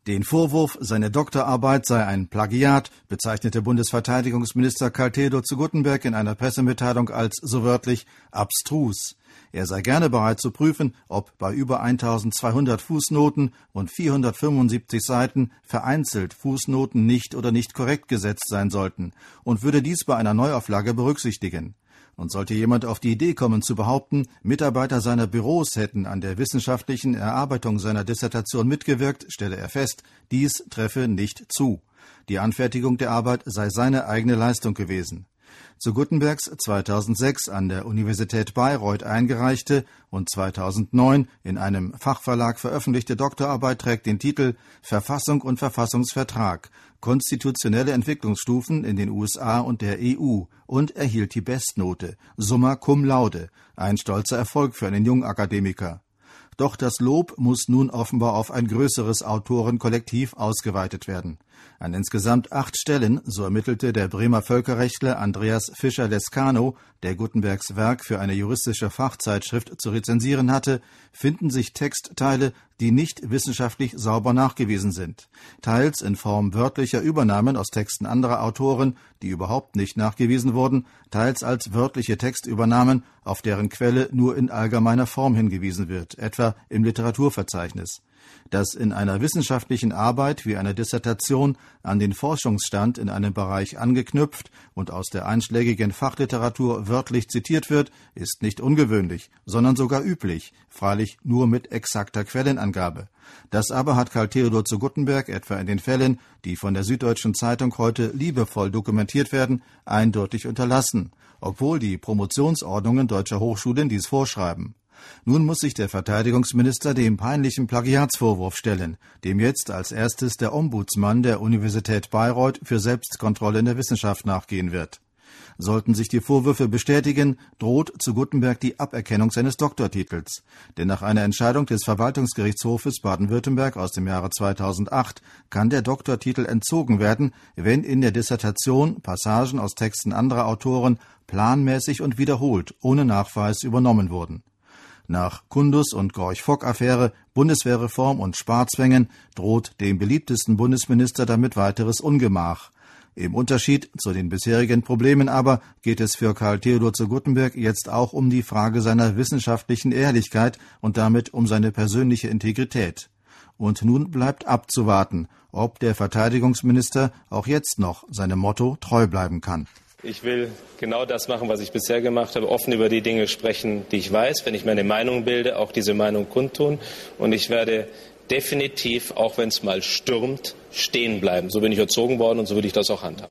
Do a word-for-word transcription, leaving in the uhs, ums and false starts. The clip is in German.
Den Vorwurf, seine Doktorarbeit sei ein Plagiat, bezeichnete Bundesverteidigungsminister Karl Theodor zu Guttenberg in einer Pressemitteilung als so wörtlich abstrus. Er sei gerne bereit zu prüfen, ob bei über eintausendzweihundert Fußnoten und vierhundertfünfundsiebzig Seiten vereinzelt Fußnoten nicht oder nicht korrekt gesetzt sein sollten und würde dies bei einer Neuauflage berücksichtigen. Und sollte jemand auf die Idee kommen zu behaupten, Mitarbeiter seiner Büros hätten an der wissenschaftlichen Erarbeitung seiner Dissertation mitgewirkt, stelle er fest, dies treffe nicht zu. Die Anfertigung der Arbeit sei seine eigene Leistung gewesen. Zu Guttenbergs zweitausendsechs an der Universität Bayreuth eingereichte und zweitausendneun in einem Fachverlag veröffentlichte Doktorarbeit trägt den Titel »Verfassung und Verfassungsvertrag – Konstitutionelle Entwicklungsstufen in den U S A und der E U« und erhielt die Bestnote, summa cum laude, ein stolzer Erfolg für einen Jungakademiker. Doch das Lob muss nun offenbar auf ein größeres Autorenkollektiv ausgeweitet werden. An insgesamt acht Stellen, so ermittelte der Bremer Völkerrechtler Andreas Fischer-Lescano, der Guttenbergs Werk für eine juristische Fachzeitschrift zu rezensieren hatte, finden sich Textteile, die nicht wissenschaftlich sauber nachgewiesen sind. Teils in Form wörtlicher Übernahmen aus Texten anderer Autoren, die überhaupt nicht nachgewiesen wurden, teils als wörtliche Textübernahmen, auf deren Quelle nur in allgemeiner Form hingewiesen wird, etwa im Literaturverzeichnis. Dass in einer wissenschaftlichen Arbeit wie einer Dissertation an den Forschungsstand in einem Bereich angeknüpft und aus der einschlägigen Fachliteratur wörtlich zitiert wird, ist nicht ungewöhnlich, sondern sogar üblich, freilich nur mit exakter Quellenangabe. Das aber hat Karl Theodor zu Guttenberg etwa in den Fällen, die von der Süddeutschen Zeitung heute liebevoll dokumentiert werden, eindeutig unterlassen, obwohl die Promotionsordnungen deutscher Hochschulen dies vorschreiben. Nun muss sich der Verteidigungsminister dem peinlichen Plagiatsvorwurf stellen, dem jetzt als erstes der Ombudsmann der Universität Bayreuth für Selbstkontrolle in der Wissenschaft nachgehen wird. Sollten sich die Vorwürfe bestätigen, droht zu Guttenberg die Aberkennung seines Doktortitels. Denn nach einer Entscheidung des Verwaltungsgerichtshofes Baden-Württemberg aus dem Jahre zweitausendacht kann der Doktortitel entzogen werden, wenn in der Dissertation Passagen aus Texten anderer Autoren planmäßig und wiederholt ohne Nachweis übernommen wurden. Nach Kundus- und Gorch-Fock-Affäre, Bundeswehrreform und Sparzwängen droht dem beliebtesten Bundesminister damit weiteres Ungemach. Im Unterschied zu den bisherigen Problemen aber geht es für Karl Theodor zu Guttenberg jetzt auch um die Frage seiner wissenschaftlichen Ehrlichkeit und damit um seine persönliche Integrität. Und nun bleibt abzuwarten, ob der Verteidigungsminister auch jetzt noch seinem Motto treu bleiben kann. Ich will genau das machen, was ich bisher gemacht habe, offen über die Dinge sprechen, die ich weiß. Wenn ich mir eine Meinung bilde, auch diese Meinung kundtun. Und ich werde definitiv, auch wenn es mal stürmt, stehen bleiben. So bin ich erzogen worden und so würde ich das auch handhaben.